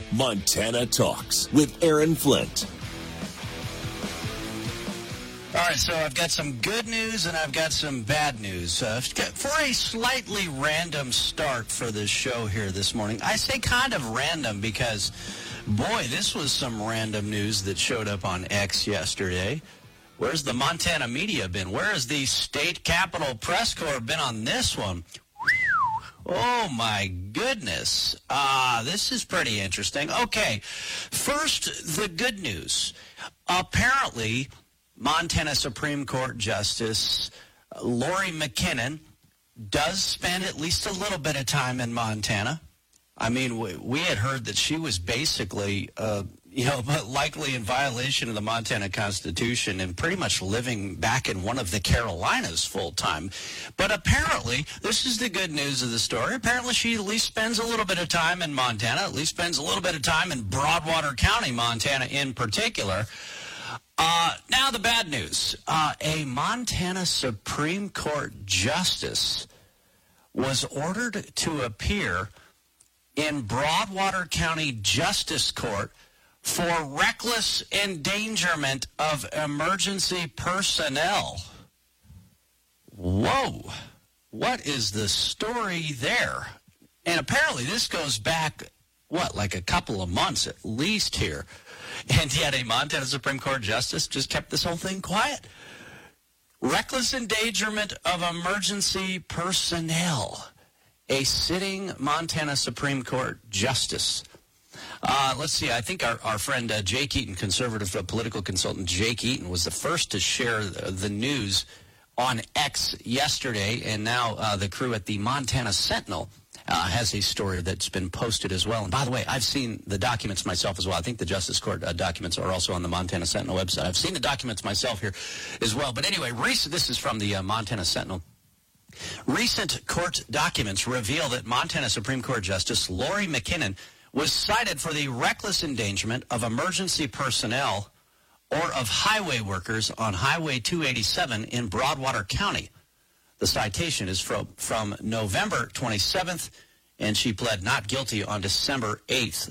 Montana Talks with Aaron Flint. All right, so I've got some good news and I've got some bad news. For a slightly random start for this show here this morning, I say kind of random because, boy, this was some random news that showed up on X yesterday. Where's the Montana media been? Where has the State Capitol Press Corps been on this one? Oh, my goodness. This is pretty interesting. Okay, first, the good news. Apparently, Montana Supreme Court Justice Lori McKinnon does spend at least a little bit of time in Montana. I mean, we had heard that she was basically, likely in violation of the Montana Constitution and pretty much living back in one of the Carolinas full time. But apparently, this is the good news of the story. Apparently, she at least spends a little bit of time in Montana, at least spends a little bit of time in Broadwater County, Montana in particular. Now the bad news. A Montana Supreme Court justice was ordered to appear in Broadwater County Justice Court for reckless endangerment of emergency personnel. Whoa. What is the story there? And apparently this goes back, like a couple of months at least here. And yet a Montana Supreme Court justice just kept this whole thing quiet. Reckless endangerment of emergency personnel. A sitting Montana Supreme Court justice. Let's see. I think our friend Jake Eaton, conservative political consultant Jake Eaton, was the first to share the news on X yesterday. And now the crew at the Montana Sentinel has a story that's been posted as well. And by the way, I've seen the documents myself as well. I think the Justice Court documents are also on the Montana Sentinel website. I've seen the documents myself here as well. But anyway, this is from the Montana Sentinel. Recent court documents reveal that Montana Supreme Court Justice Lori McKinnon was cited for the reckless endangerment of emergency personnel or of highway workers on Highway 287 in Broadwater County. The citation is from November 27th, and she pled not guilty on December 8th,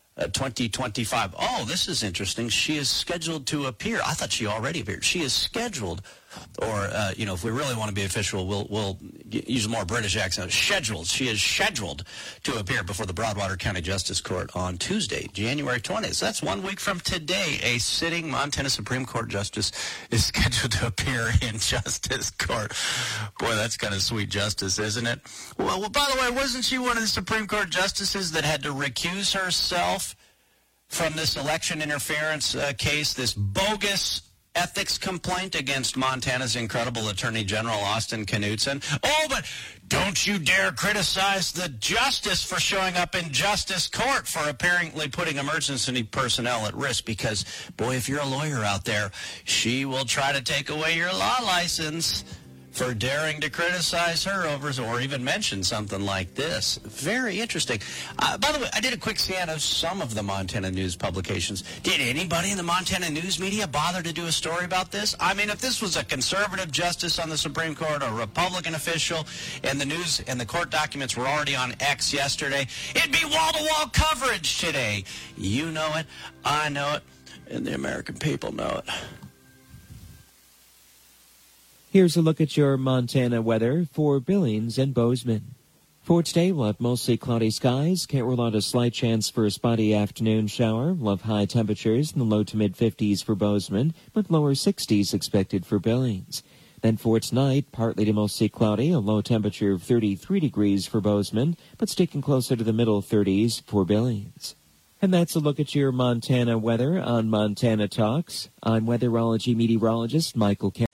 2025. Oh, this is interesting. She is scheduled to appear. I thought she already appeared. She is scheduled, or, if we really want to be official, we'll use a more British accent. Scheduled. She is scheduled to appear before the Broadwater County Justice Court on Tuesday, January 20th. So that's 1 week from today. A sitting Montana Supreme Court justice is scheduled to appear in Justice Court. Boy, that's kind of sweet justice, isn't it? Well, by the way, wasn't she one of the Supreme Court justices that had to recuse herself from this election interference case, this bogus ethics complaint against Montana's incredible Attorney General Austin Knudsen? Oh, but don't you dare criticize the justice for showing up in Justice Court for apparently putting emergency personnel at risk, because, boy, if you're a lawyer out there, she will try to take away your law license for daring to criticize her over or even mention something like this. Very interesting. By the way, I did a quick scan of some of the Montana news publications. Did anybody in the Montana news media bother to do a story about this? I mean, if this was a conservative justice on the Supreme Court, a Republican official, and the news and the court documents were already on X yesterday, it'd be wall-to-wall coverage today. You know it, I know it, and the American people know it. Here's a look at your Montana weather for Billings and Bozeman. For today, we'll have mostly cloudy skies. Can't rule out a slight chance for a spotty afternoon shower. We'll have high temperatures in the low to mid-50s for Bozeman, with lower 60s expected for Billings. Then for tonight, partly to mostly cloudy, a low temperature of 33 degrees for Bozeman, but sticking closer to the middle 30s for Billings. And that's a look at your Montana weather on Montana Talks. I'm weatherology meteorologist Michael Kemp.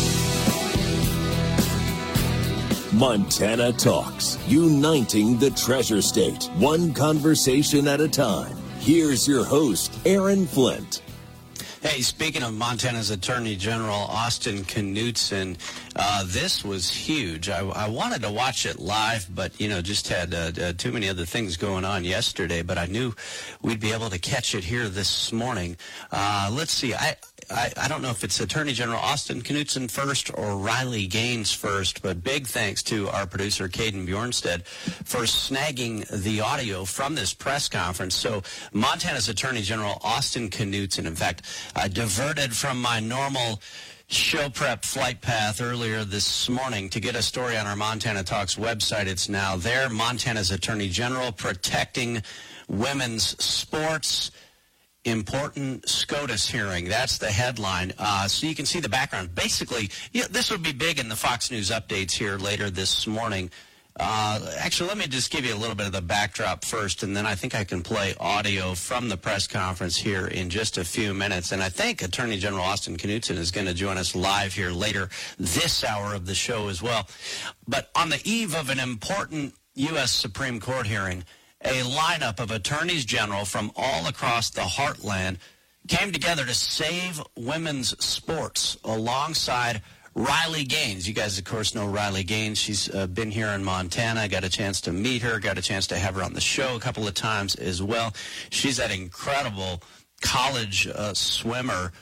Montana Talks, uniting the Treasure State, one conversation at a time. Here's your host, Aaron Flint. Hey, speaking of Montana's Attorney General, Austin Knudsen, this was huge. I wanted to watch it live, but, just had too many other things going on yesterday, but I knew we'd be able to catch it here this morning. Let's see. I don't know if it's Attorney General Austin Knudsen first or Riley Gaines first, but big thanks to our producer, Caden Bjornstead, for snagging the audio from this press conference. So Montana's Attorney General Austin Knudsen, in fact, diverted from my normal show prep flight path earlier this morning to get a story on our Montana Talks website. It's now there. Montana's Attorney General protecting women's sports. Important SCOTUS hearing. That's the headline. So you can see the background. Basically, this would be big in the Fox News updates here later this morning. Actually, let me just give you a little bit of the backdrop first, and then I think I can play audio from the press conference here in just a few minutes. And I think Attorney General Austin Knudsen is going to join us live here later this hour of the show as well. But on the eve of an important U.S. Supreme Court hearing, a lineup of attorneys general from all across the heartland came together to save women's sports alongside Riley Gaines. You guys, of course, know Riley Gaines. She's been here in Montana. I got a chance to meet her, got a chance to have her on the show a couple of times as well. She's that incredible college swimmer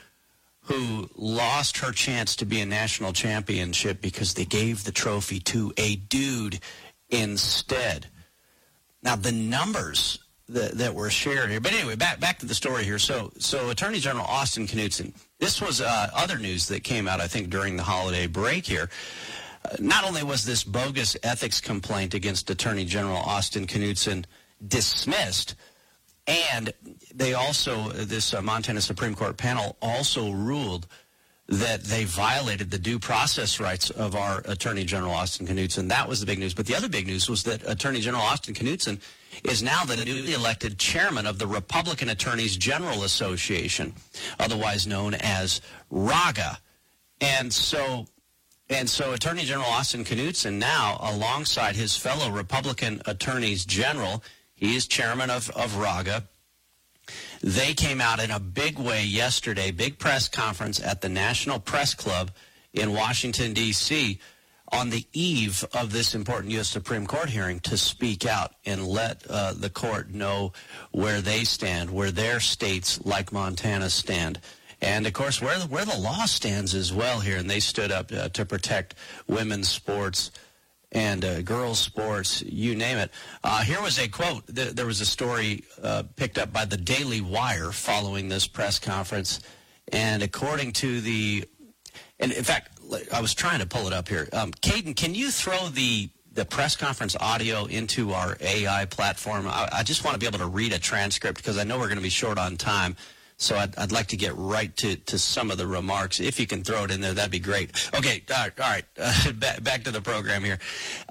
who lost her chance to be a national championship because they gave the trophy to a dude instead. Now, the numbers that were shared here, but anyway, back to the story here. So Attorney General Austin Knudsen, this was other news that came out, I think, during the holiday break here. Not only was this bogus ethics complaint against Attorney General Austin Knudsen dismissed, and they also, this Montana Supreme Court panel also ruled that they violated the due process rights of our Attorney General Austin Knudsen. That was the big news. But the other big news was that Attorney General Austin Knudsen is now the newly elected chairman of the Republican Attorneys General Association, otherwise known as RAGA. And so Attorney General Austin Knudsen now, alongside his fellow Republican Attorneys General, he is chairman of RAGA. They came out in a big way yesterday, big press conference at the National Press Club in Washington, D.C., on the eve of this important U.S. Supreme Court hearing to speak out and let the court know where they stand, where their states like Montana stand, and, of course, where the law stands as well here. And they stood up to protect women's sports and girls' sports, you name it. Here was a quote. There was a story picked up by the Daily Wire following this press conference. And according to and in fact, I was trying to pull it up here. Caden, can you throw the press conference audio into our AI platform? I just want to be able to read a transcript because I know we're going to be short on time. So I'd like to get right to some of the remarks. If you can throw it in there, that'd be great. Okay, all right. Back to the program here.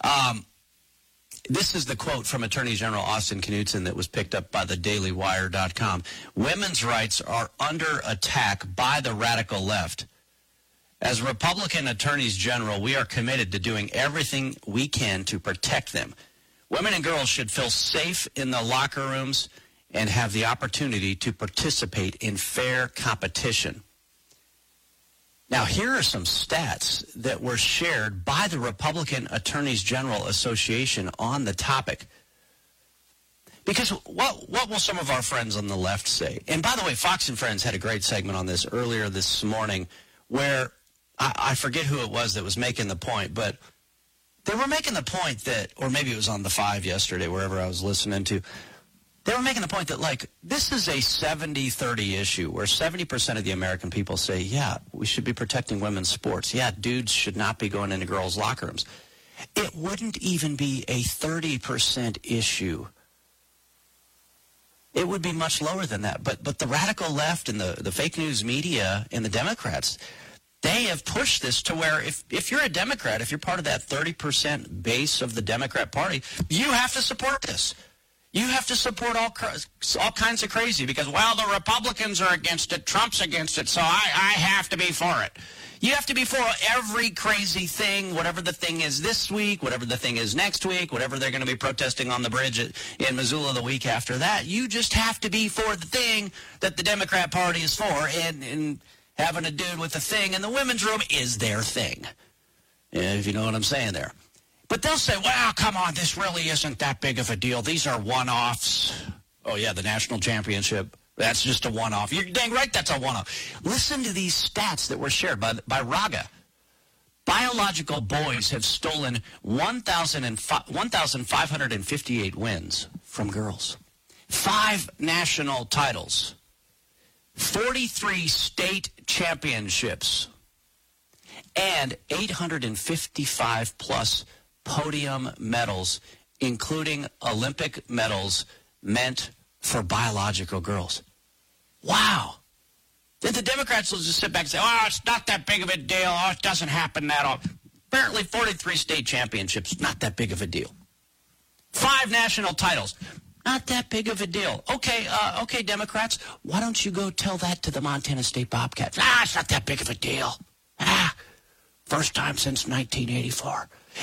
This is the quote from Attorney General Austin Knudsen that was picked up by the DailyWire.com. Women's rights are under attack by the radical left. As Republican Attorneys General, we are committed to doing everything we can to protect them. Women and girls should feel safe in the locker rooms and have the opportunity to participate in fair competition. Now, here are some stats that were shared by the Republican Attorneys General Association on the topic. Because what will some of our friends on the left say? And by the way, Fox and Friends had a great segment on this earlier this morning where I forget who it was that was making the point, but they were making the point that, or maybe it was on the 5 yesterday, wherever I was listening to, they were making the point that, like, this is a 70-30 issue where 70% of the American people say, yeah, we should be protecting women's sports. Yeah, dudes should not be going into girls' locker rooms. It wouldn't even be a 30% issue. It would be much lower than that. But the radical left and the fake news media and the Democrats, they have pushed this to where if you're a Democrat, if you're part of that 30% base of the Democrat Party, you have to support this. You have to support all kinds of crazy because, well, the Republicans are against it, Trump's against it, so I have to be for it. You have to be for every crazy thing, whatever the thing is this week, whatever the thing is next week, whatever they're going to be protesting on the bridge in Missoula the week after that. You just have to be for the thing that the Democrat Party is for, and having a dude with a thing in the women's room is their thing, if you know what I'm saying there. But they'll say, well, come on, this really isn't that big of a deal. These are one-offs. Oh, yeah, the national championship That's just a one-off. You're dang right that's a one-off. Listen to these stats that were shared by Raga. Biological boys have stolen 1,558 wins from girls. 5 national titles. 43 state championships. And 855 plus podium medals, including Olympic medals meant for biological girls. Wow. Then the Democrats will just sit back and say, oh, it's not that big of a deal. Oh, it doesn't happen that often. Apparently 43 state championships, not that big of a deal. 5 national titles, not that big of a deal. Okay, Democrats, why don't you go tell that to the Montana State Bobcats? It's not that big of a deal. First time since 1984.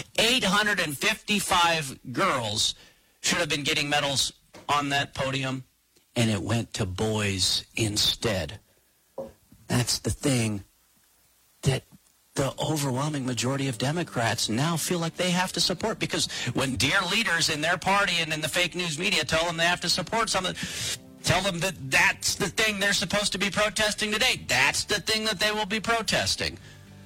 855 girls should have been getting medals on that podium, and it went to boys instead. That's the thing that the overwhelming majority of Democrats now feel like they have to support, because when dear leaders in their party and in the fake news media tell them they have to support something, tell them that that's the thing they're supposed to be protesting today. That's the thing that they will be protesting.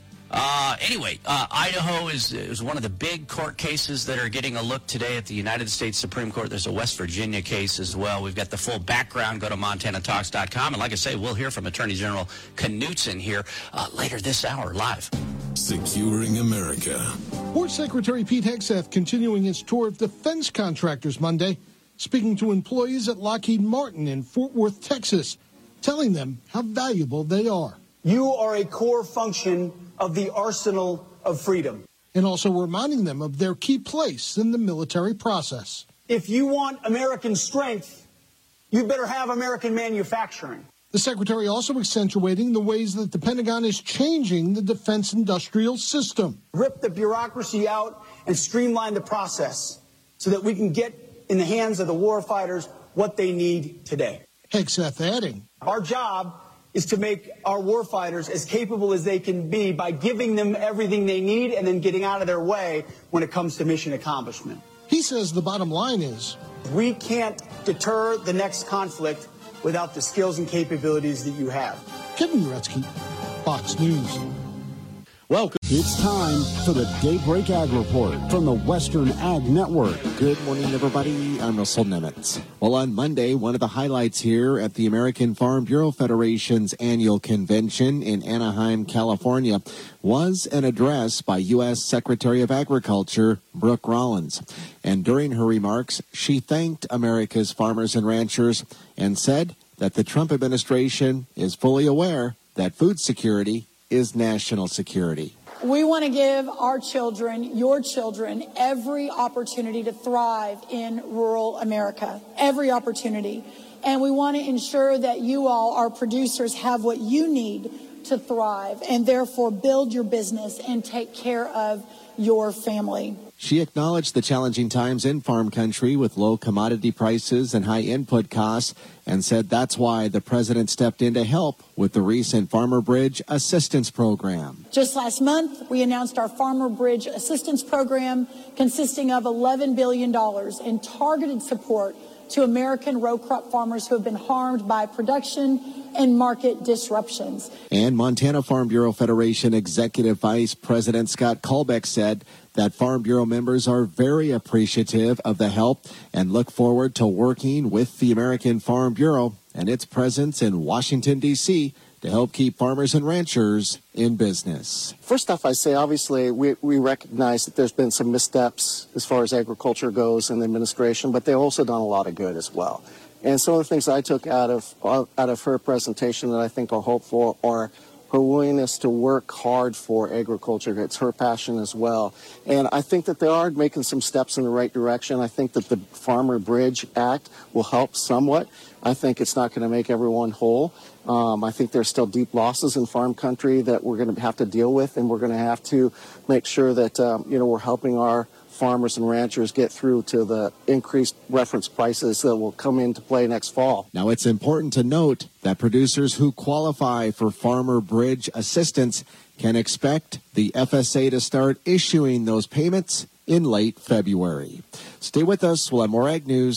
Idaho is one of the big court cases that are getting a look today at the United States Supreme Court. There's a West Virginia case as well. We've got the full background. Go to MontanaTalks.com. And like I say, we'll hear from Attorney General Knudsen here later this hour live. Securing America. Port Secretary Pete Hegseth continuing his tour of defense contractors Monday, speaking to employees at Lockheed Martin in Fort Worth, Texas, telling them how valuable they are. You are a core function of the arsenal of freedom. And also reminding them of their key place in the military process. If you want American strength, you better have American manufacturing. The secretary also accentuating the ways that the Pentagon is changing the defense industrial system. Rip the bureaucracy out and streamline the process so that we can get in the hands of the warfighters what they need today. Hegseth adding, our job is to make our warfighters as capable as they can be by giving them everything they need and then getting out of their way when it comes to mission accomplishment. He says the bottom line is, we can't deter the next conflict without the skills and capabilities that you have. Kevin Uretsky, Fox News. Welcome. It's time for the Daybreak Ag Report from the Western Ag Network. Good morning, everybody. I'm Russell Nemitz. Well, on Monday, one of the highlights here at the American Farm Bureau Federation's annual convention in Anaheim, California, was an address by U.S. Secretary of Agriculture, Brooke Rollins. And during her remarks, she thanked America's farmers and ranchers and said that the Trump administration is fully aware that food security is national security. We want to give our children, your children, every opportunity to thrive in rural America, every opportunity. And we want to ensure that you all, our producers, have what you need to thrive and therefore build your business and take care of your family. She acknowledged the challenging times in farm country with low commodity prices and high input costs and said that's why the president stepped in to help with the recent Farmer Bridge Assistance Program. Just last month, we announced our Farmer Bridge Assistance Program consisting of $11 billion in targeted support to American row crop farmers who have been harmed by production and market disruptions. And Montana Farm Bureau Federation Executive Vice President Scott Kalbeck said that Farm Bureau members are very appreciative of the help and look forward to working with the American Farm Bureau and its presence in Washington, D.C. to help keep farmers and ranchers in business. First off, I say, obviously, we recognize that there's been some missteps as far as agriculture goes in the administration, but they've also done a lot of good as well. And some of the things I took out of her presentation that I think are hopeful are her willingness to work hard for agriculture. It's her passion as well. And I think that they are making some steps in the right direction. I think that the Farmer Bridge Act will help somewhat. I think it's not going to make everyone whole. I think there's still deep losses in farm country that we're going to have to deal with, and we're going to have to make sure that we're helping our farmers and ranchers get through to the increased reference prices that will come into play next fall. Now, it's important to note that producers who qualify for Farmer Bridge assistance can expect the FSA to start issuing those payments in late February. Stay with us. We'll have more Ag News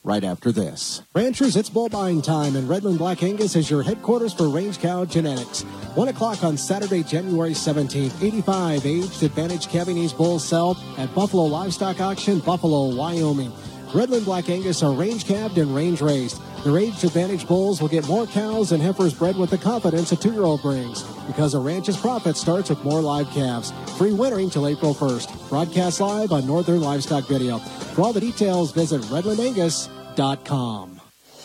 right after this. Ranchers, it's bull buying time, and Redland Black Angus is your headquarters for range cow genetics. 1 o'clock on Saturday, January 17th. 85 aged Advantage Cabinese bulls sell at Buffalo Livestock Auction, Buffalo, Wyoming. Redland Black Angus are range calved and range raised. Their aged Advantage bulls will get more cows and heifers bred with the confidence a 2-year-old brings, because a ranch's profit starts with more live calves. Free wintering till April 1st. Broadcast live on Northern Livestock Video. For all the details, visit redlandangus.com.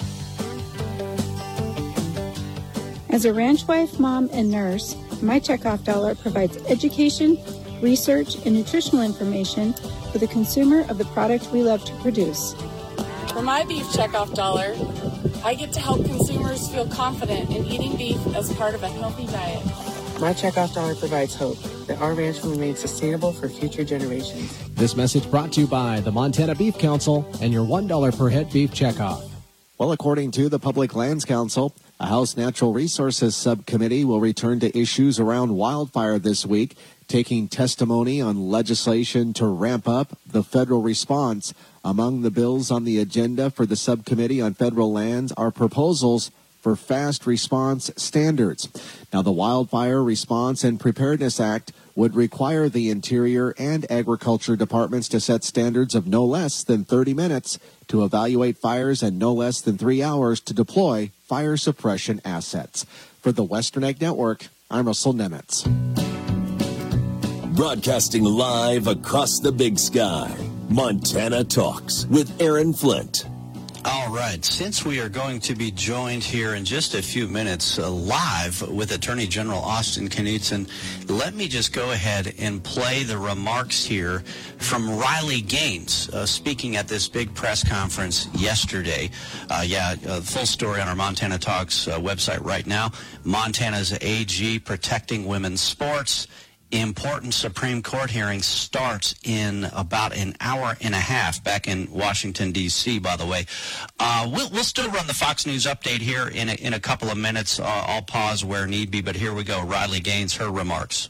As a ranch wife, mom, and nurse, my checkoff dollar provides education, research, and nutritional information for the consumer of the product we love to produce. For my beef checkoff dollar, I get to help consumers feel confident in eating beef as part of a healthy diet. My checkoff dollar provides hope that our ranch will remain sustainable for future generations. This message brought to you by the Montana Beef Council and your $1 per head beef checkoff. Well, according to the Public Lands Council, a House Natural Resources Subcommittee will return to issues around wildfire this week, taking testimony on legislation to ramp up the federal response. Among the bills on the agenda for the Subcommittee on Federal Lands are proposals for fast response standards. Now, the Wildfire Response and Preparedness Act would require the Interior and Agriculture departments to set standards of no less than 30 minutes to evaluate fires and no less than 3 hours to deploy fire suppression assets. For the Western Ag Network, I'm Russell Nemitz. Broadcasting live across the Big Sky, Montana Talks with Aaron Flint. All right. Since we are going to be joined here in just a few minutes live with Attorney General Austin Knudsen, let me just go ahead and play the remarks here from Riley Gaines, speaking at this big press conference yesterday. Full story on our Montana Talks website right now. Montana's AG protecting women's sports. Important Supreme Court hearing starts in about an hour and a half back in Washington, D.C., by the way. We'll still run the Fox News update here in a couple of minutes. I'll pause where need be, but here we go. Riley Gaines, her remarks.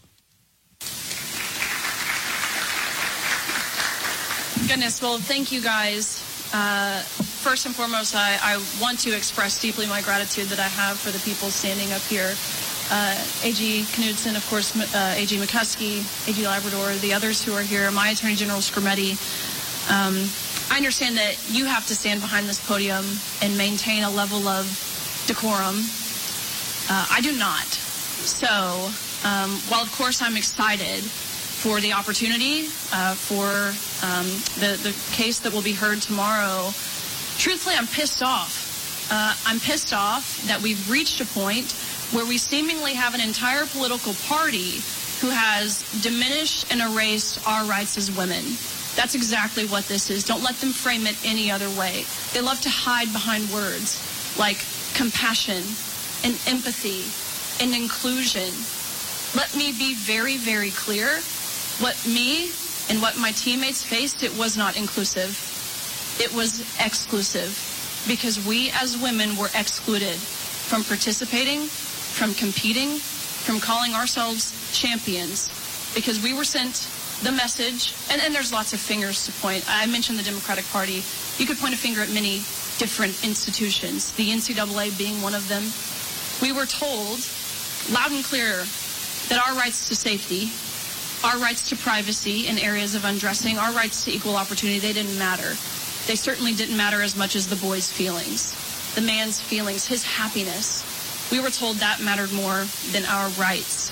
Goodness, well, thank you guys. First and foremost, I want to express deeply my gratitude that I have for the people standing up here. AG Knudsen, of course, AG McCuskey, AG Labrador, the others who are here, my Attorney General Skrmetti. I understand that you have to stand behind this podium and maintain a level of decorum. I do not. So, while of course I'm excited for the opportunity, for the case that will be heard tomorrow, truthfully, I'm pissed off. I'm pissed off that we've reached a point where we seemingly have an entire political party who has diminished and erased our rights as women. That's exactly what this is. Don't let them frame it any other way. They love to hide behind words like compassion and empathy and inclusion. Let me be very, very clear. What me and what my teammates faced, it was not inclusive. It was exclusive, because we as women were excluded from participating, from competing, from calling ourselves champions, because we were sent the message, and there's lots of fingers to point. I mentioned the Democratic Party. You could point a finger at many different institutions, the NCAA being one of them. We were told loud and clear that our rights to safety, our rights to privacy in areas of undressing, our rights to equal opportunity, they didn't matter. They certainly didn't matter as much as the boy's feelings, the man's feelings, his happiness. We were told that mattered more than our rights.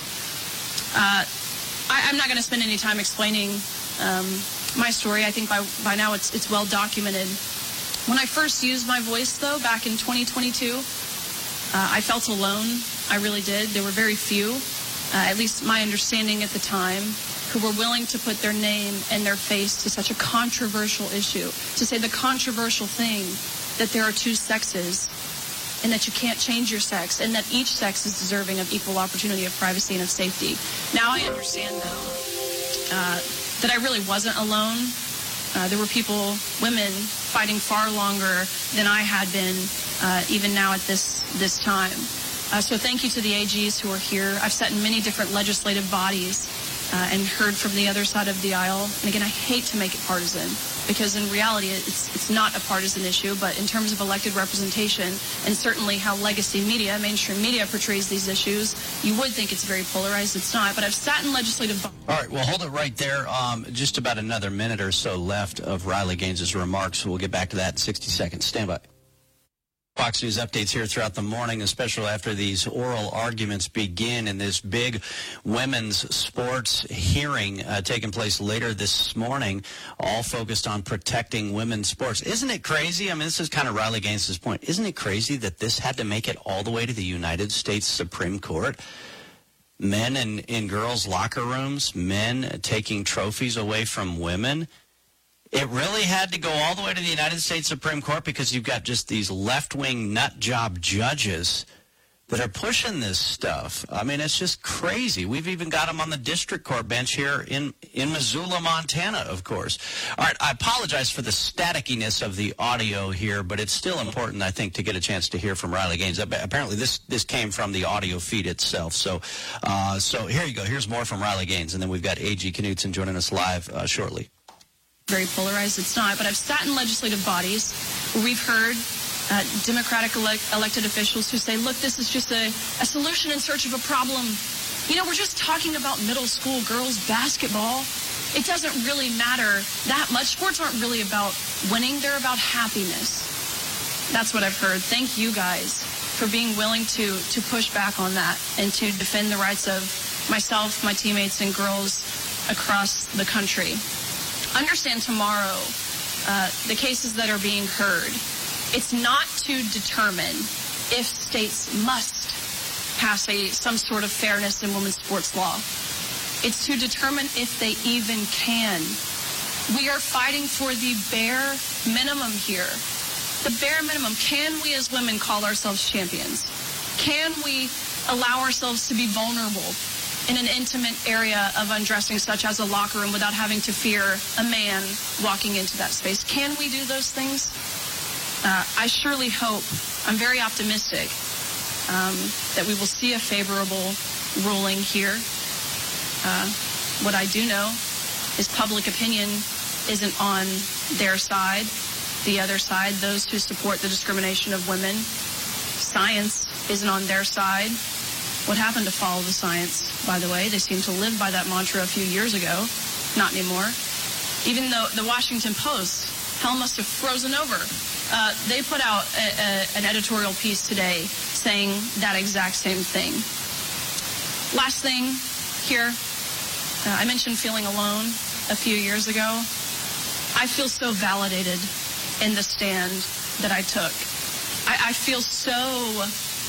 I'm not going to spend any time explaining my story. I think by now it's well documented. When I first used my voice, though, back in 2022, I felt alone. I really did. There were very few, at least my understanding at the time, who were willing to put their name and their face to such a controversial issue, to say the controversial thing that there are two sexes, and that you can't change your sex, and that each sex is deserving of equal opportunity, of privacy, and of safety. Now I understand, though, that I really wasn't alone. There were people, women, fighting far longer than I had been, even now at this time. So thank you to the AGs who are here. I've sat in many different legislative bodies and heard from the other side of the aisle. And again, I hate to make it partisan, because in reality it's not a partisan issue, but in terms of elected representation and certainly how legacy media, mainstream media portrays these issues, you would think it's very polarized. It's not, but I've sat in legislative... All right, well, hold it right there. Just about another minute or so left of Riley Gaines' remarks. We'll get back to that in 60 seconds. Stand by. Fox News updates here throughout the morning, especially after these oral arguments begin in this big women's sports hearing taking place later this morning, all focused on protecting women's sports. Isn't it crazy? I mean, this is kind of Riley Gaines' point. Isn't it crazy that this had to make it all the way to the United States Supreme Court? Men in girls' locker rooms, men taking trophies away from women. It really had to go all the way to the United States Supreme Court because you've got just these left-wing nut job judges that are pushing this stuff. I mean, it's just crazy. We've even got them on the district court bench here in Missoula, Montana, of course. All right, I apologize for the statickiness of the audio here, but it's still important, I think, to get a chance to hear from Riley Gaines. Apparently, this came from the audio feed itself. So here you go. Here's more from Riley Gaines, and then we've got A.G. Knudsen joining us live shortly. Very polarized, it's not, but I've sat in legislative bodies where we've heard Democratic elected officials who say, look, this is just a solution in search of a problem. You know, we're just talking about middle school girls basketball. It doesn't really matter that much. Sports aren't really about winning, they're about happiness. That's what I've heard. Thank you guys for being willing to push back on that and to defend the rights of myself, my teammates, and girls across the country. Understand tomorrow the cases that are being heard. It's not to determine if states must pass some sort of fairness in women's sports law. It's to determine if they even can. We are fighting for the bare minimum here. The bare minimum. Can we as women call ourselves champions? Can we allow ourselves to be vulnerable in an intimate area of undressing, such as a locker room, without having to fear a man walking into that space? Can we do those things? I surely hope, I'm very optimistic, that we will see a favorable ruling here. What I do know is public opinion isn't on their side. The other side, those who support the discrimination of women, science isn't on their side. What happened to follow the science, by the way? They seemed to live by that mantra a few years ago. Not anymore. Even though the Washington Post, hell must have frozen over. They put out an editorial piece today saying that exact same thing. Last thing here, I mentioned feeling alone a few years ago. I feel so validated in the stand that I took. I feel so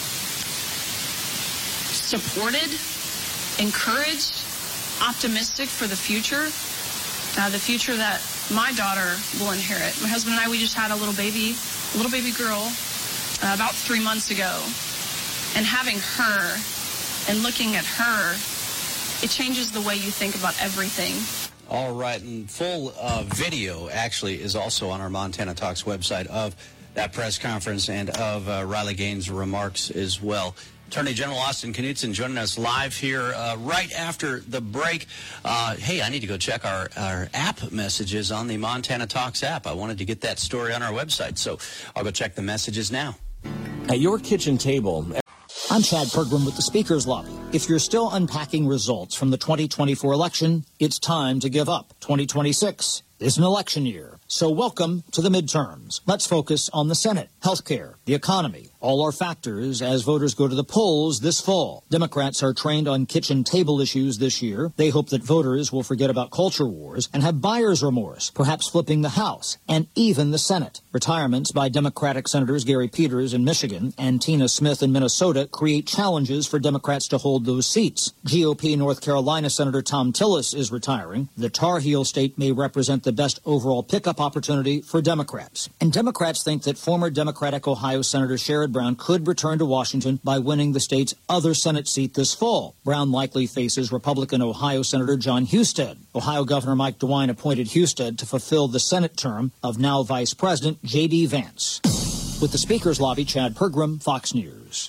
supported, encouraged, optimistic for the future that my daughter will inherit. My husband and I, we just had a little baby girl about 3 months ago. And having her and looking at her, it changes the way you think about everything. All right, and full video actually is also on our Montana Talks website of that press conference and of Riley Gaines' remarks as well. Attorney General Austin Knudsen joining us live here right after the break. Hey, I need to go check our app messages on the Montana Talks app. I wanted to get that story on our website, so I'll go check the messages now. At your kitchen table. I'm Chad Pergram with the Speaker's Lobby. If you're still unpacking results from the 2024 election, it's time to give up. 2026 is an election year. So welcome to the midterms. Let's focus on the Senate, healthcare, the economy. All are factors as voters go to the polls this fall. Democrats are trained on kitchen table issues this year. They hope that voters will forget about culture wars and have buyer's remorse, perhaps flipping the House and even the Senate. Retirements by Democratic Senators Gary Peters in Michigan and Tina Smith in Minnesota create challenges for Democrats to hold those seats. GOP North Carolina Senator Tom Tillis is retiring. The Tar Heel state may represent the best overall pickup opportunity for Democrats. And Democrats think that former Democratic Ohio Senator Sherrod Brown could return to Washington by winning the state's other Senate seat this fall. Brown likely faces Republican Ohio Senator John Husted. Ohio Governor Mike DeWine appointed Husted to fulfill the Senate term of now Vice President J.D. Vance. With the Speaker's Lobby, Chad Pergram, Fox News.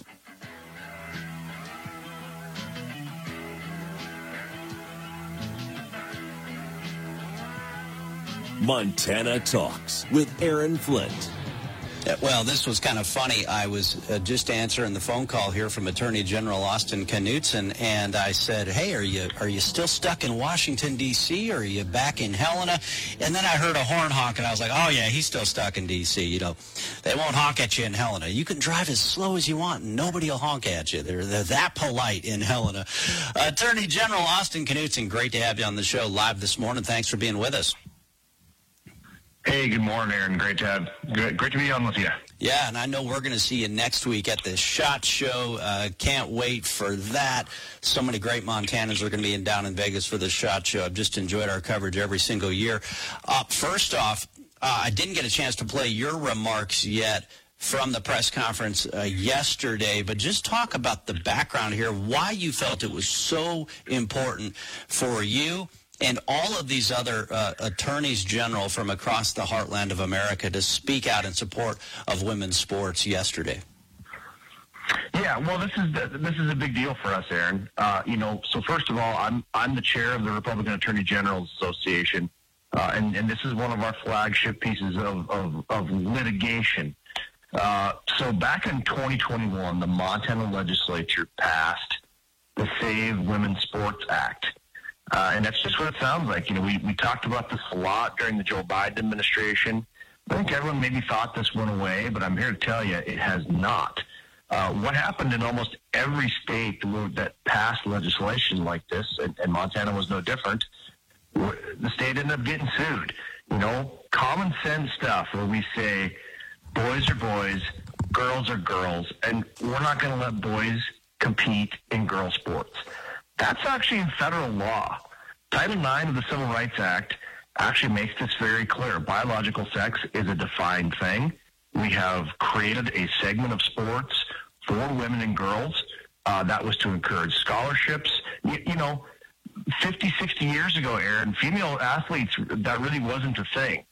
Montana Talks with Aaron Flint. Well, this was kind of funny. I was just answering the phone call here from Attorney General Austin Knudsen, and I said, "Hey, are you still stuck in Washington, D.C., or are you back in Helena?" And then I heard a horn honk, and I was like, "Oh, yeah, he's still stuck in D.C. You know, they won't honk at you in Helena. You can drive as slow as you want, and nobody will honk at you. They're that polite in Helena." Attorney General Austin Knudsen, great to have you on the show live this morning. Thanks for being with us. Hey, good morning, Aaron. Great to be on with you. Yeah, and I know we're going to see you next week at the SHOT Show. Can't wait for that. So many great Montanans are going to be down in Vegas for the SHOT Show. I've just enjoyed our coverage every single year. First off, I didn't get a chance to play your remarks yet from the press conference yesterday, but just talk about the background here, why you felt it was so important for you and all of these other attorneys general from across the heartland of America to speak out in support of women's sports yesterday. Yeah, well, this is a big deal for us, Aaron. So first of all, I'm the chair of the Republican Attorney General's Association, and this is one of our flagship pieces of litigation. So back in 2021, the Montana legislature passed the Save Women's Sports Act. And that's just what it sounds like. You know, we talked about this a lot during the Joe Biden administration. I think everyone maybe thought this went away, but I'm here to tell you it has not. What happened in almost every state that passed legislation like this, and Montana was no different, the state ended up getting sued. You know, common sense stuff where we say boys are boys, girls are girls, and we're not going to let boys compete in girl sports. That's actually in federal law. Title IX of the Civil Rights Act actually makes this very clear. Biological sex is a defined thing. We have created a segment of sports for women and girls. That was to encourage scholarships. You know, 50, 60 years ago, Aaron, female athletes, that really wasn't a thing.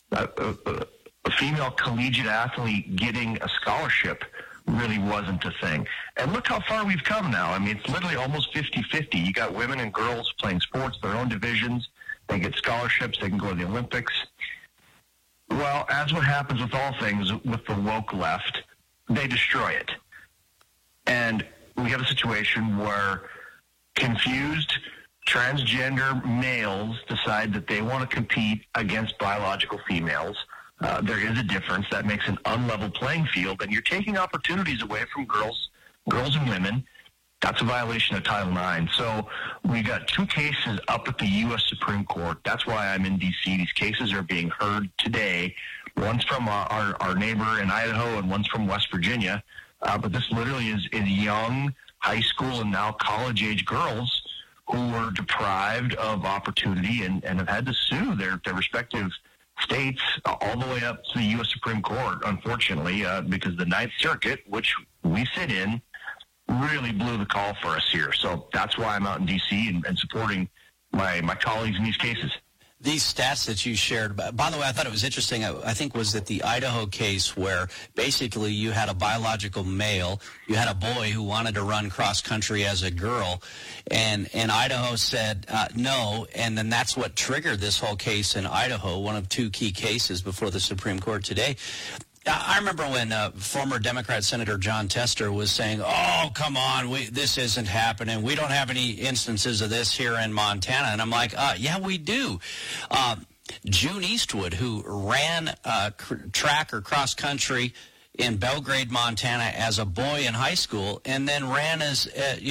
A female collegiate athlete getting a scholarship really wasn't a thing. And look how far we've come now. I mean, it's literally almost 50-50. You got women and girls playing sports, their own divisions. They get scholarships. They can go to the Olympics. Well, as what happens with all things with the woke left, they destroy it. And we have a situation where confused transgender males decide that they want to compete against biological females. There is a difference. That makes an unlevel playing field, and you're taking opportunities away from girls and women. That's a violation of Title IX. So we got two cases up at the U.S. Supreme Court. That's why I'm in D.C. These cases are being heard today. One's from our neighbor in Idaho, and one's from West Virginia. But this literally is young high school and now college-age girls who were deprived of opportunity and have had to sue their respective states all the way up to the U.S. Supreme Court, unfortunately, because the Ninth Circuit, which we sit in, really blew the call for us here. So that's why I'm out in D.C. and supporting my colleagues in these cases. These stats that you shared, by the way, I thought it was interesting. I think was that the Idaho case where basically you had a biological male, you had a boy who wanted to run cross country as a girl, and Idaho said no, and then that's what triggered this whole case in Idaho, one of two key cases before the Supreme Court today. I remember when former Democrat Senator John Tester was saying, "Oh, come on, this isn't happening. We don't have any instances of this here in Montana." And I'm like, yeah, we do. June Eastwood, who ran track or cross country in Belgrade, Montana as a boy in high school, and then ran as,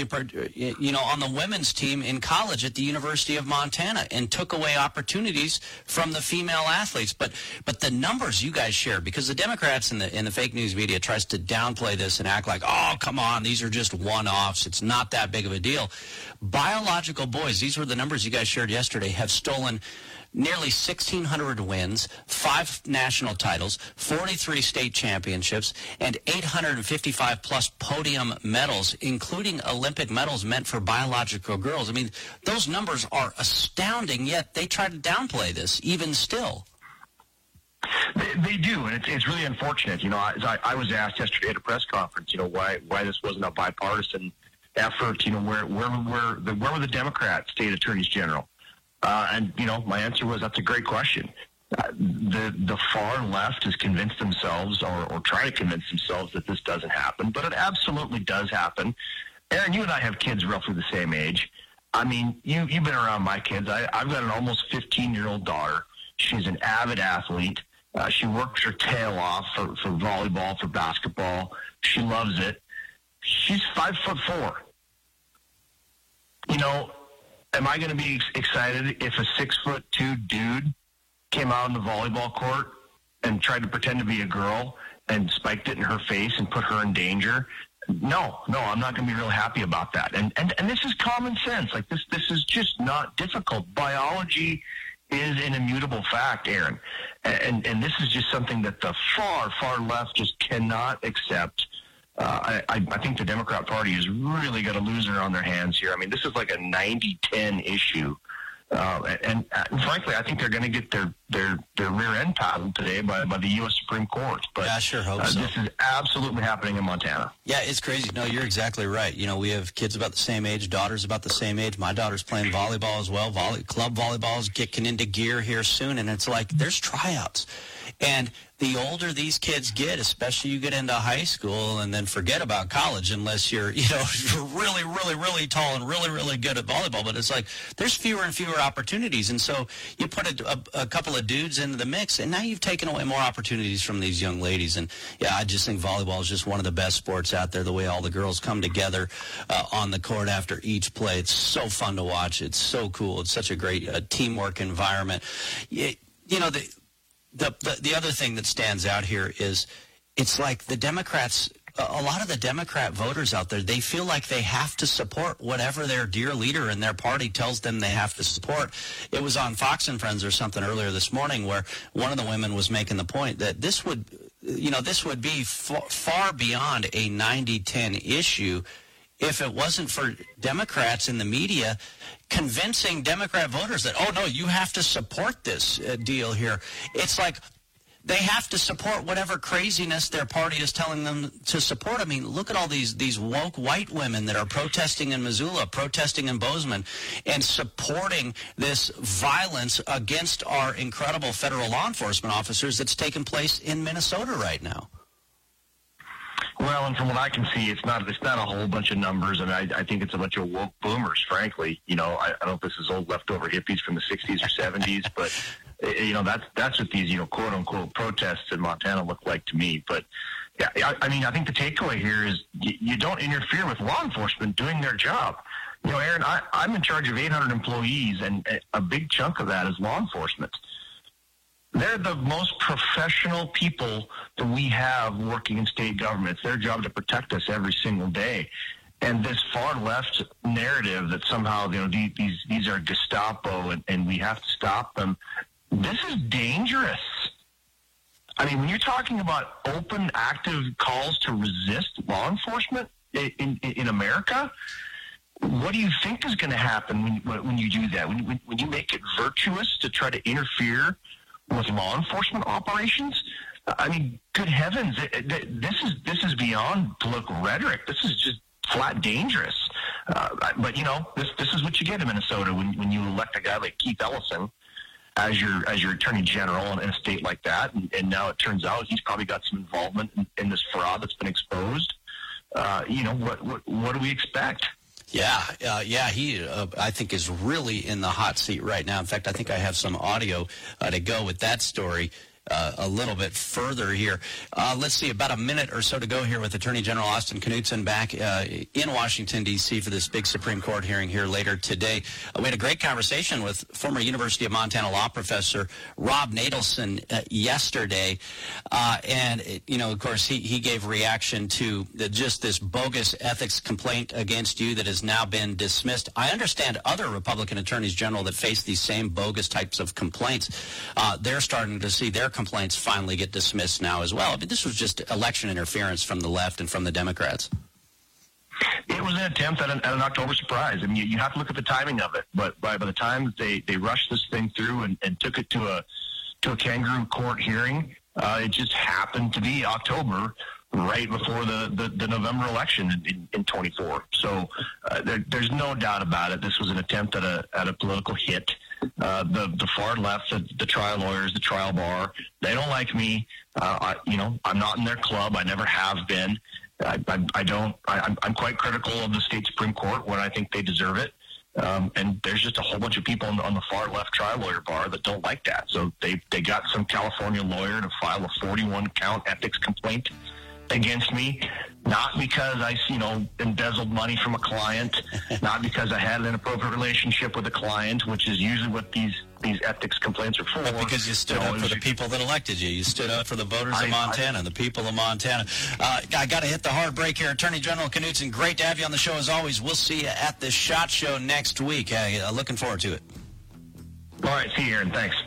on the women's team in college at the University of Montana and took away opportunities from the female athletes. But the numbers you guys share, because the Democrats and the fake news media tries to downplay this and act like, oh, come on, these are just one-offs. It's not that big of a deal. Biological boys, these were the numbers you guys shared yesterday, have stolen nearly 1,600 wins, 5 national titles, 43 state championships, and 855-plus podium medals, including Olympic medals meant for biological girls. I mean, those numbers are astounding, yet they try to downplay this, even still. They do, and it's really unfortunate. You know, I was asked yesterday at a press conference, you know, why this wasn't a bipartisan effort. You know, where were the Democrat state attorneys general? And, you know, my answer was, that's a great question. The far left has convinced themselves or try to convince themselves that this doesn't happen, but it absolutely does happen. Aaron, you and I have kids roughly the same age. I mean, you've been around my kids. I've got an almost 15-year-old daughter. She's an avid athlete. She works her tail off for volleyball, for basketball. She loves it. She's 5'4". You know, am I going to be excited if a 6'2" dude came out on the volleyball court and tried to pretend to be a girl and spiked it in her face and put her in danger? No, I'm not going to be real happy about that. And this is common sense. Like this is just not difficult. Biology is an immutable fact, Aaron. And this is just something that the far left just cannot accept. I think the Democrat Party has really got a loser on their hands here. I mean, this is like a 90-10 issue. And frankly, I think they're going to get their rear end paddled today by the U.S. Supreme Court. But yeah, I sure hope so. This is absolutely happening in Montana. Yeah, it's crazy. No, you're exactly right. You know, we have kids about the same age, daughters about the same age. My daughter's playing volleyball as well. Club volleyball is getting into gear here soon, and it's like there's tryouts. And the older these kids get, especially you get into high school and then forget about college unless you're, really, really, really tall and really, really good at volleyball. But it's like there's fewer and fewer opportunities. And so you put a couple of dudes into the mix, and now you've taken away more opportunities from these young ladies. And, yeah, I just think volleyball is just one of the best sports out there, the way all the girls come together on the court after each play. It's so fun to watch. It's so cool. It's such a great teamwork environment. The other thing that stands out here is it's like the Democrats, a lot of the Democrat voters out there, they feel like they have to support whatever their dear leader in their party tells them they have to support. It was on Fox and Friends or something earlier this morning where one of the women was making the point that this would be far beyond a 90-10 issue if it wasn't for Democrats in the media convincing Democrat voters that, oh, no, you have to support this deal here. It's like they have to support whatever craziness their party is telling them to support. I mean, look at all these woke white women that are protesting in Missoula, protesting in Bozeman, and supporting this violence against our incredible federal law enforcement officers that's taking place in Minnesota right now. Well, and from what I can see, it's not a whole bunch of numbers, and I think it's a bunch of woke boomers, frankly. I don't know if this is old leftover hippies from the 60s or 70s, but, that's what these, quote-unquote protests in Montana look like to me. But, yeah, I think the takeaway here is you don't interfere with law enforcement doing their job. Aaron, I'm in charge of 800 employees, and a big chunk of that is law enforcement. They're the most professional people that we have working in state government. It's their job to protect us every single day. And this far left narrative that somehow these are Gestapo and we have to stop them, this is dangerous. I mean, when you're talking about open, active calls to resist law enforcement in America, what do you think is going to happen when you do that? When you make it virtuous to try to interfere with law enforcement operations? I mean, good heavens, this is beyond political rhetoric. This is just flat dangerous. But this is what you get in Minnesota when you elect a guy like Keith Ellison as your attorney general in a state like that, and now it turns out he's probably got some involvement in this fraud that's been exposed. What do we expect? Yeah, he, I think, is really in the hot seat right now. In fact, I think I have some audio to go with that story a little bit further here. Let's see, about a minute or so to go here with Attorney General Austin Knudsen back in Washington, D.C. for this big Supreme Court hearing here later today. We had a great conversation with former University of Montana law professor Rob Natelson yesterday. Of course, he gave reaction to just this bogus ethics complaint against you that has now been dismissed. I understand other Republican attorneys general that face these same bogus types of complaints. They're starting to see their complaints finally get dismissed now as well. I mean, this was just election interference from the left and from the Democrats. It was an attempt at an October surprise. I mean, you have to look at the timing of it. But by the time they rushed this thing through and took it to a kangaroo court hearing, it just happened to be October, right before the November election in 24. So there's no doubt about it. This was an attempt at a political hit. the far left, the trial lawyers, the trial bar, they don't like me. I'm not in their club. I never have been. I'm quite critical of the state Supreme Court when I think they deserve it. And there's just a whole bunch of people on the far left trial lawyer bar that don't like that. So they got some California lawyer to file a 41-count ethics complaint against me, not because I, embezzled money from a client, not because I had an inappropriate relationship with a client, which is usually what these ethics complaints are for. But because you stood up for the people that elected you. You stood up for the voters of Montana, the people of Montana. I got to hit the hard break here. Attorney General Knudsen, great to have you on the show as always. We'll see you at the SHOT Show next week. Looking forward to it. All right, see you, Aaron. Thanks.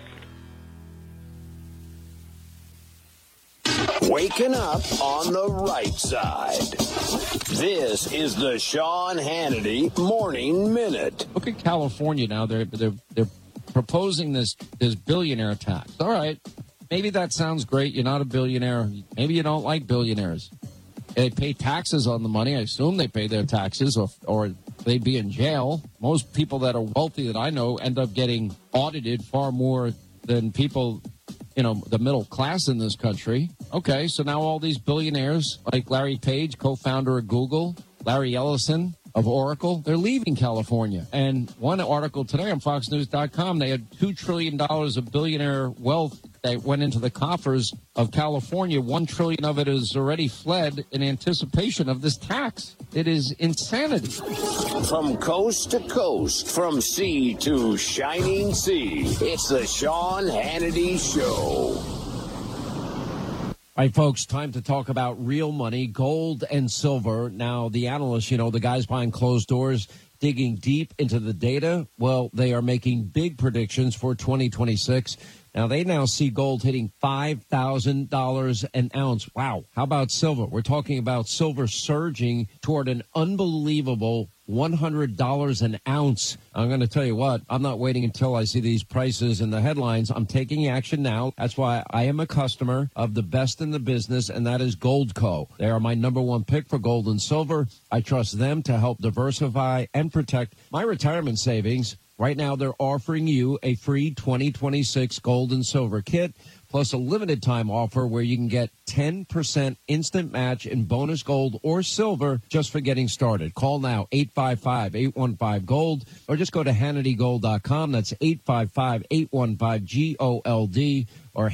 Waking up on the right side. This is the Sean Hannity Morning Minute. Look at California now. They're proposing this billionaire tax. All right, maybe that sounds great. You're not a billionaire. Maybe you don't like billionaires. They pay taxes on the money. I assume they pay their taxes, or they'd be in jail. Most people that are wealthy that I know end up getting audited far more than people, the middle class in this country. Okay, so now all these billionaires, like Larry Page, co-founder of Google, Larry Ellison of Oracle, they're leaving California. And one article today on FoxNews.com, they had $2 trillion of billionaire wealth that went into the coffers of California. $1 trillion of it has already fled in anticipation of this tax. It is insanity. From coast to coast, from sea to shining sea, it's the Sean Hannity Show. All right, folks, time to talk about real money, gold and silver. Now, the analysts, the guys behind closed doors, digging deep into the data, well, they are making big predictions for 2026. Now, they now see gold hitting $5,000 an ounce. Wow. How about silver? We're talking about silver surging toward an unbelievable $100 an ounce. I'm going to tell you what, I'm not waiting until I see these prices in the headlines. I'm taking action now. That's why I am a customer of the best in the business, and that is Goldco. They are my number one pick for gold and silver. I trust them to help diversify and protect my retirement savings. Right now, they're offering you a free 2026 gold and silver kit, plus a limited time offer where you can get 10% instant match in bonus gold or silver just for getting started. Call now, 855-815-GOLD, or just go to HannityGold.com. That's 855-815-GOLD, or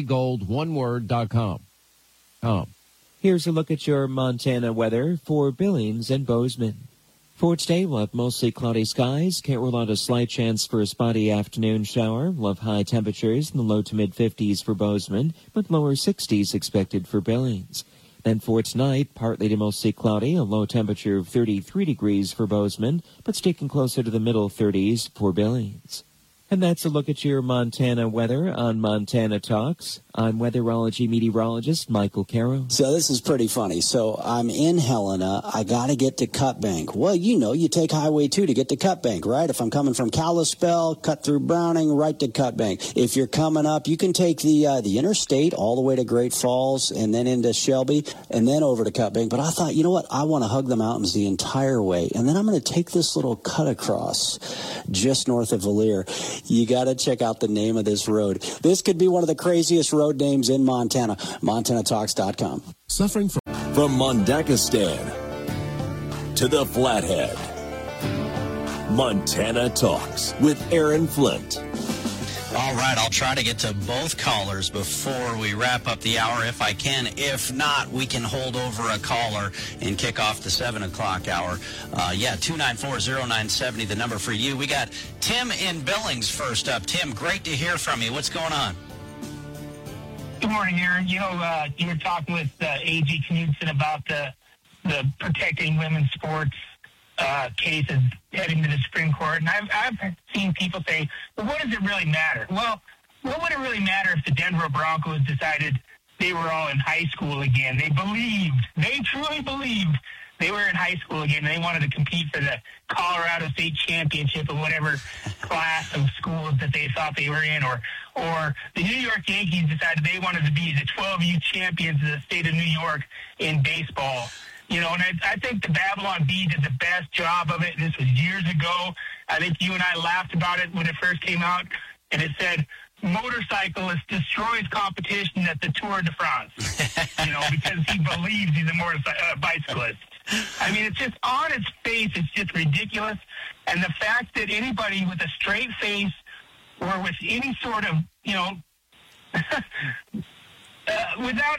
HannityGold.com. Here's a look at your Montana weather for Billings and Bozeman. For today, we'll have mostly cloudy skies. Can't rule out a slight chance for a spotty afternoon shower. We'll have high temperatures in the low to mid-50s for Bozeman, with lower 60s expected for Billings. Then for tonight, partly to mostly cloudy, a low temperature of 33 degrees for Bozeman, but sticking closer to the middle 30s for Billings. And that's a look at your Montana weather on Montana Talks. I'm weatherology meteorologist Michael Carroll. So this is pretty funny. So I'm in Helena. I got to get to Cut Bank. Well, you take Highway 2 to get to Cut Bank, right? If I'm coming from Kalispell, cut through Browning, right to Cut Bank. If you're coming up, you can take the interstate all the way to Great Falls and then into Shelby and then over to Cut Bank. But I thought, you know what? I want to hug the mountains the entire way. And then I'm going to take this little cut across just north of Valier. You got to check out the name of this road. This could be one of the craziest road names in Montana. MontanaTalks.com. Suffering from Mondakistan to the Flathead. Montana Talks with Aaron Flint. All right, I'll try to get to both callers before we wrap up the hour if I can. If not, we can hold over a caller and kick off the 7 o'clock hour. 294-0970, the number for you. We got Tim in Billings first up. Tim, great to hear from you. What's going on? Good morning, Aaron. You were talking with A.G. Knudsen about the protecting women's sports cases heading to the Supreme Court. And I've seen people say, well, what does it really matter? Well, what would it really matter if the Denver Broncos decided they were all in high school again? They truly believed they were in high school again. They wanted to compete for the Colorado State Championship or whatever class of schools that they thought they were in. Or the New York Yankees decided they wanted to be the 12U champions of the state of New York in baseball. And I think the Babylon Bee did the best job of it. This was years ago. I think you and I laughed about it when it first came out, and it said, motorcyclist destroys competition at the Tour de France, because he believes he's a bicyclist. I mean, it's just on its face, it's just ridiculous. And the fact that anybody with a straight face or with any sort of, without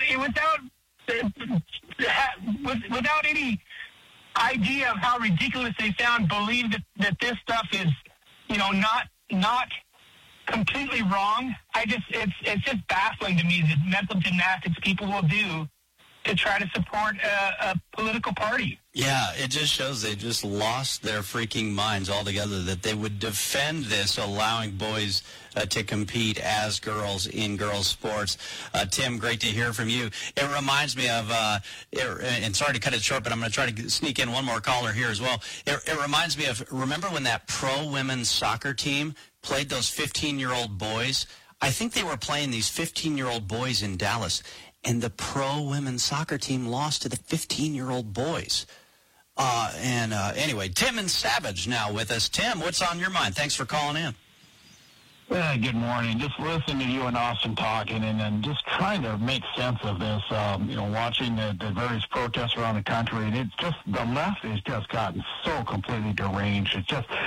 any idea of how ridiculous they sound, believe that this stuff is, not completely wrong. It's just baffling to me the mental gymnastics people will do to try to support a political party. Yeah, it just shows they just lost their freaking minds altogether, that they would defend this, allowing boys to compete as girls in girls' sports. Tim, great to hear from you. It reminds me of, and sorry to cut it short, but I'm going to try to sneak in one more caller here as well. It reminds me of, remember when that pro women's soccer team played those 15-year-old boys? I think they were playing these 15-year-old boys in Dallas, and the pro women's soccer team lost to the 15-year-old boys. Anyway, Tim and Savage now with us. Tim, what's on your mind? Thanks for calling in. Good morning. Just listening to you and Austin talking and just trying to make sense of this, watching the various protests around the country. And it's just, the left has just gotten so completely deranged. It's just,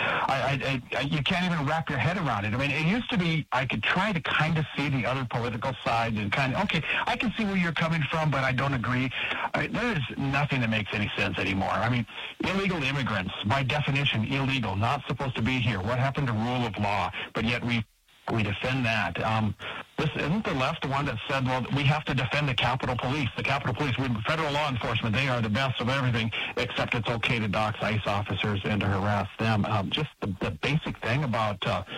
you can't even wrap your head around it. I mean, it used to be, I could try to kind of see the other political side and okay, I can see where you're coming from, but I don't agree. There's nothing that makes any sense anymore. I mean, illegal immigrants, by definition, illegal, not supposed to be here. What happened to rule of law? But yet we defend that. This isn't the left the one that said, well, we have to defend the Capitol Police. The Capitol Police, federal law enforcement, they are the best of everything, except it's okay to dox ICE officers and to harass them. Just the basic thing about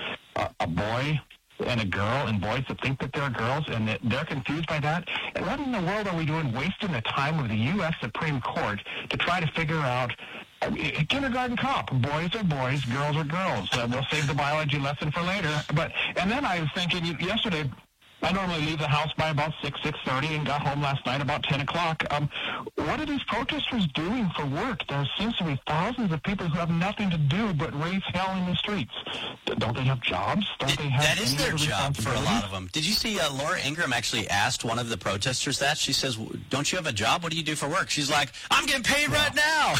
a boy and a girl and boys that think that they're girls and that they're confused by that. And what in the world are we doing wasting the time of the U.S. Supreme Court to try to figure out a kindergarten cop? Boys are boys, girls are girls. We'll save the biology lesson for later. And then I was thinking yesterday, I normally leave the house by about 6:30 and got home last night about 10 o'clock. What are these protesters doing for work? There seems to be thousands of people who have nothing to do but raise hell in the streets. Don't they have jobs? That is their job for a lot of them. Did you see Laura Ingraham actually asked one of the protesters that? She says, don't you have a job? What do you do for work? She's like, I'm getting paid right now.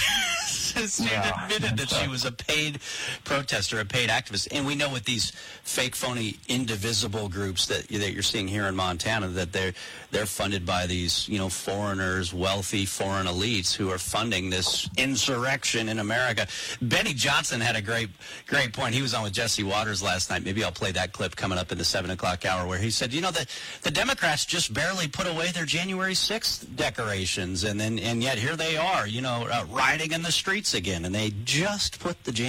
She admitted that she was a paid protester, a paid activist. And we know with these fake, phony, indivisible groups that you're seeing here in Montana, that they're funded by these, foreigners, wealthy foreign elites who are funding this insurrection in America. Benny Johnson had a great point. He was on with Jesse Waters last night. Maybe I'll play that clip coming up in the 7 o'clock hour, where he said, the Democrats just barely put away their January 6th decorations, and yet here they are, riding in the streets again, and they just put the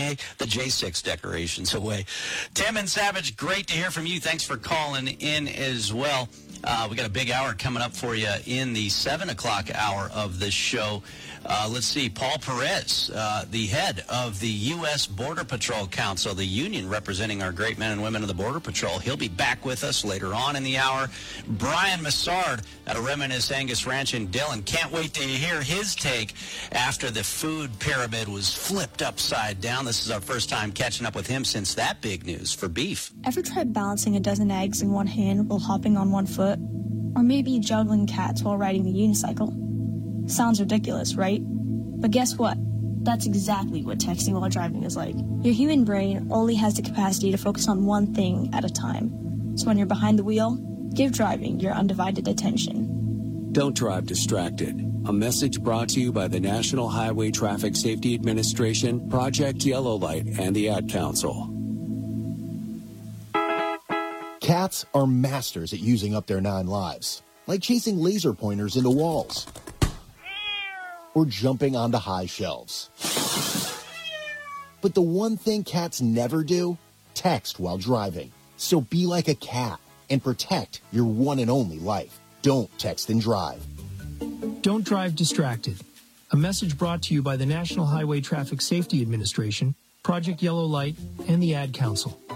J6 decorations away. Tim and Savage, great to hear from you. Thanks for calling in as well. We got a big hour coming up for you in the 7 o'clock hour of this show. Let's see, Paul Perez, the head of the U.S. Border Patrol Council, the union representing our great men and women of the Border Patrol. He'll be back with us later on in the hour. Brian Massard at a Reminisce Angus Ranch in Dillon. Can't wait to hear his take after the food pyramid was flipped upside down. This is our first time catching up with him since that big news for beef. Ever tried balancing a dozen eggs in one hand while hopping on one foot? Or maybe juggling cats while riding the unicycle? Sounds ridiculous, right? But guess what? That's exactly what texting while driving is like. Your human brain only has the capacity to focus on one thing at a time. So when you're behind the wheel, give driving your undivided attention. Don't drive distracted. A message brought to you by the National Highway Traffic Safety Administration, Project Yellow Light, and the Ad Council. Cats are masters at using up their 9 lives, like chasing laser pointers into walls or jumping onto high shelves. But the one thing cats never do, text while driving. So be like a cat and protect your one and only life. Don't text and drive. Don't drive distracted. A message brought to you by the National Highway Traffic Safety Administration, Project Yellow Light, and the Ad Council.